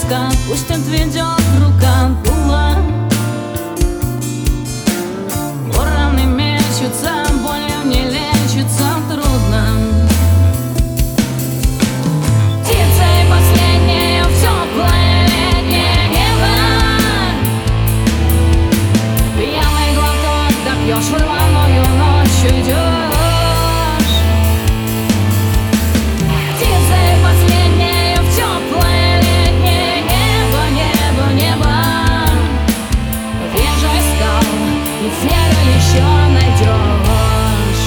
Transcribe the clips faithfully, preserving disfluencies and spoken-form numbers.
тоска, пусть отведет рука дула. Вороны мечутся, болью не лечится, трудно. Птицей последней в теплое летнее небо. Пьяный глоток допьешь, в рваную ночь уйдешь. Еще найдешь.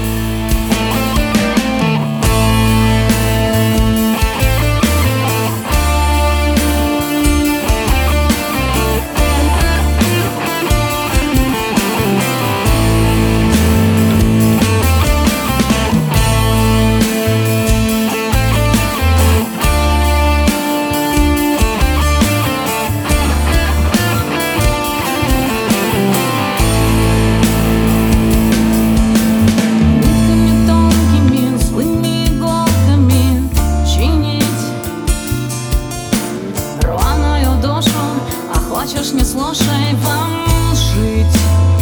Хочешь, не слушай, вам жить.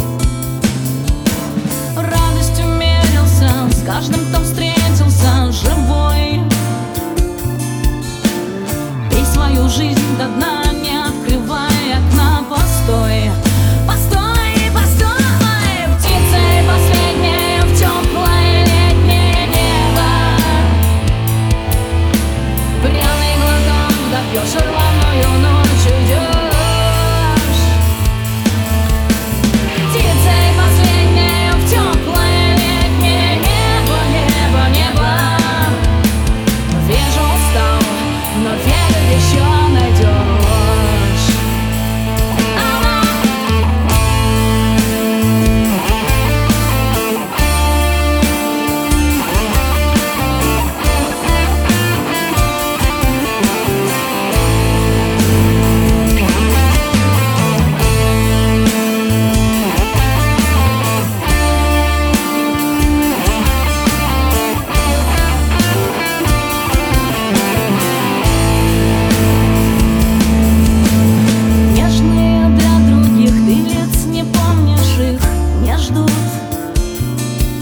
Радостью мерился с каждым, кто встретился живой. Пей свою жизнь до дна, не открывай окна. Постой, постой, постой. Птицей последней в теплое летнее небо. Пряный глоток допьешь, рваную ночь уйдешь.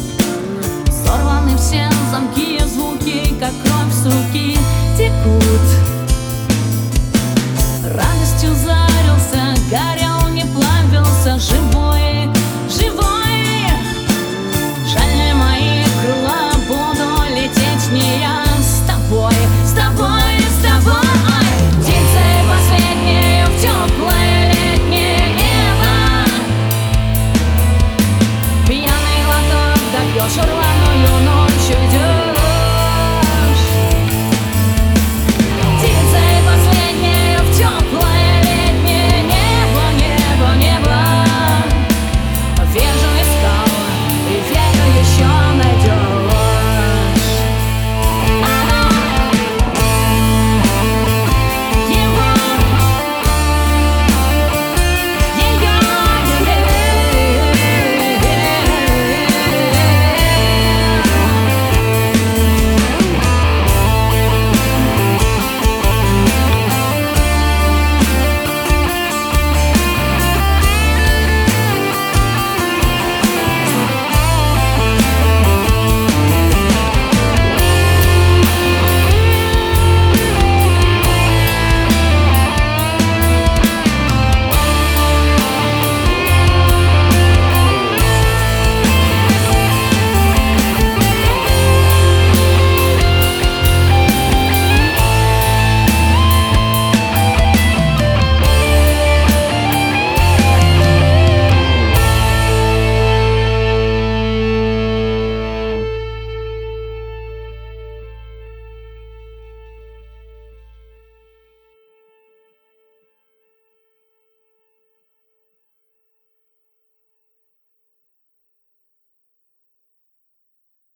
Замки, звуки, как кровь, суки текут.